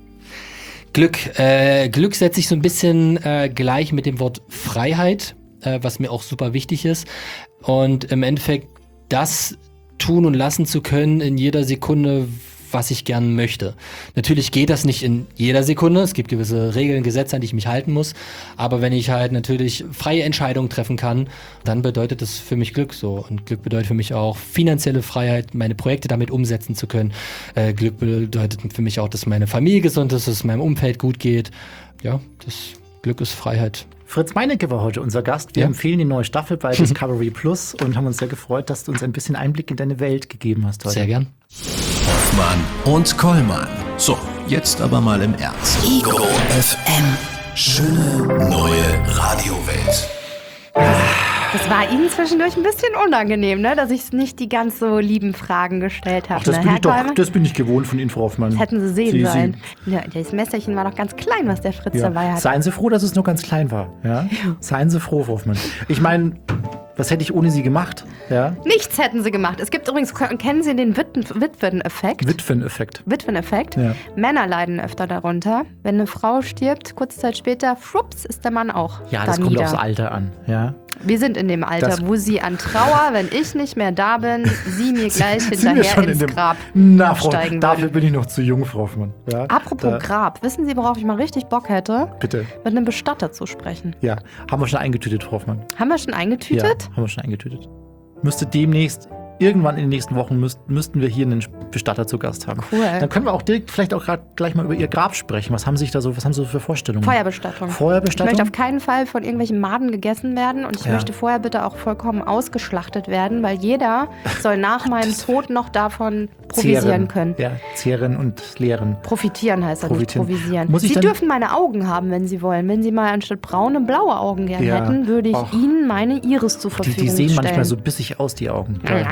Glück setze ich so ein bisschen gleich mit dem Wort Freiheit, was mir auch super wichtig ist. Und im Endeffekt das tun und lassen zu können in jeder Sekunde, was ich gern möchte. Natürlich geht das nicht in jeder Sekunde. Es gibt gewisse Regeln, Gesetze, an die ich mich halten muss. Aber wenn ich halt natürlich freie Entscheidungen treffen kann, dann bedeutet das für mich Glück so. Und Glück bedeutet für mich auch finanzielle Freiheit, meine Projekte damit umsetzen zu können. Glück bedeutet für mich auch, dass meine Familie gesund ist, dass es meinem Umfeld gut geht. Ja, das Glück ist Freiheit. Fritz Meinecke war heute unser Gast. Wir empfehlen die neue Staffel bei Discovery Plus und haben uns sehr gefreut, dass du uns ein bisschen Einblick in deine Welt gegeben hast heute. Sehr gern. Hoffmann und Kollmann. So, jetzt aber mal im Ernst. Ego FM. Schöne neue Radiowelt. Das war Ihnen zwischendurch ein bisschen unangenehm, ne? Dass ich nicht die ganz so lieben Fragen gestellt habe. Ach, das ne? bin Herr ich doch, Kolmer? das bin ich gewohnt von Ihnen, Frau Hoffmann. Das hätten Sie sehen sollen. Ja, das Messerchen war noch ganz klein, was der Fritz dabei hat. Seien Sie froh, dass es nur ganz klein war. Ja? Seien Sie froh, Frau Hoffmann. Ich meine, was hätte ich ohne Sie gemacht? Ja? Nichts hätten Sie gemacht. Es gibt übrigens, kennen Sie den Witweneffekt? Witweneffekt. Witweneffekt. Ja. Männer leiden öfter darunter. Wenn eine Frau stirbt, kurze Zeit später, schwupps, ist der Mann auch Ja, da das kommt nieder. aufs Alter an. Ja? Wir sind in dem Alter, Das- wo Sie an Trauer, wenn ich nicht mehr da bin, Sie mir gleich Sind wir hinterher schon ins in dem- Grab Na, Frau, steigen dafür würden. bin ich noch zu jung, Frau Hoffmann. Ja? Apropos Da- Grab, wissen Sie, worauf ich mal richtig Bock hätte? Bitte. Mit einem Bestatter zu sprechen. Ja, haben wir schon eingetütet, Frau Hoffmann. Haben wir schon eingetütet? Ja, haben wir schon eingetütet. Müsste demnächst, irgendwann in den nächsten Wochen, müssten wir hier einen Bestatter zu Gast haben. Cool. Dann können wir auch direkt vielleicht auch gleich mal über Ihr Grab sprechen. Was haben Sie so für Vorstellungen? Feuerbestattung. Ich Feuerbestattung? möchte auf keinen Fall von irgendwelchen Maden gegessen werden und ich Ja. möchte vorher bitte auch vollkommen ausgeschlachtet werden, weil jeder soll nach meinem Tod noch davon provisieren Zehren. können. Ja, zehren und leeren. Profitieren heißt das, nicht Profitieren. provisieren. Muss ich Sie dann- dürfen meine Augen haben, wenn Sie wollen. Wenn Sie mal anstatt braune, blaue Augen gern Ja. hätten, würde ich Och. Ihnen meine Iris zur Die, Verfügung die sehen stellen. manchmal so bissig aus, die Augen. Ja.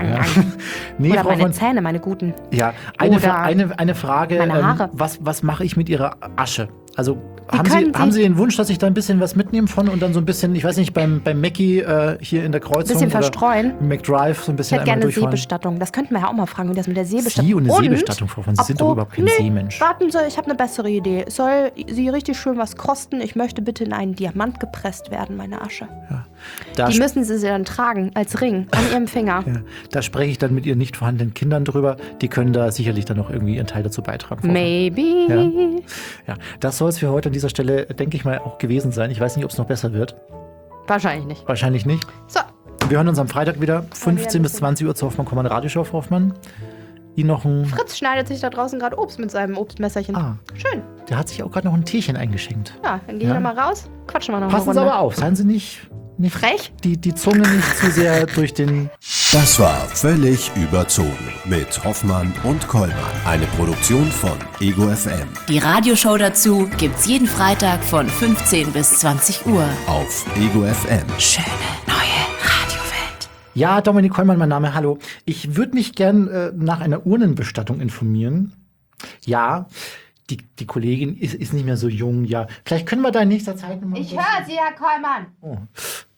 Nee, Oder Frau meine Hoffmann, Zähne, meine guten. ja, Oder eine Frage. meine Haare. Was mache ich mit Ihrer Asche? Also können haben Sie- Sie den Wunsch, dass ich da ein bisschen was mitnehme von und dann so ein bisschen, ich weiß nicht, beim Mackie hier in der Kreuzung Bisschen oder verstreuen. im McDrive so ein Ich bisschen hätte gerne einmal durchfahren? Seebestattung. Das könnten wir ja auch mal fragen, wie das mit der Seebestattung Sie und eine Seebestattung, Frau Hoffmann. Sie sind doch überhaupt kein Seemensch. Warten Sie, ich habe eine bessere Idee. Es soll Sie richtig schön was kosten. Ich möchte bitte in einen Diamant gepresst werden, meine Asche. Da, Die müssen Sie dann tragen, als Ring, an Ihrem Finger. ja, da spreche ich dann mit Ihren nicht vorhandenen Kindern drüber. Die können da sicherlich dann noch irgendwie ihren Teil dazu beitragen. Frau Hoffmann. Maybe. Ja, das soll es für heute an dieser Stelle, denke ich mal, auch gewesen sein. Ich weiß nicht, ob es noch besser wird. Wahrscheinlich nicht. Wahrscheinlich nicht. So, Wir hören uns am Freitag wieder, 15 bis 20 Uhr zur Hoffmann Radioshow, Frau Hoffmann. Ihnen noch ein... Fritz schneidet sich da draußen gerade Obst mit seinem Obstmesserchen. Ah, Schön. der hat sich auch gerade noch ein Teechen eingeschenkt. Ja, dann gehen Ja. wir mal raus. Quatschen wir noch Passen eine Sie Runde. aber auf, seien Sie nicht Frech? die Zunge nicht zu sehr durch den... Das war völlig überzogen mit Hoffmann und Kollmann. Eine Produktion von Ego FM Die Radioshow dazu gibt's jeden Freitag von 15 bis 20 Uhr. auf Ego FM. Schöne neue Radiowelt. Ja, Dominik Kollmann, mein Name, hallo. Ich würde mich gern nach einer Urnenbestattung informieren. Ja, die Kollegin ist nicht mehr so jung, ja. Vielleicht können wir da in nächster Zeit nochmal... Ich höre Sie, Herr Kollmann. Oh.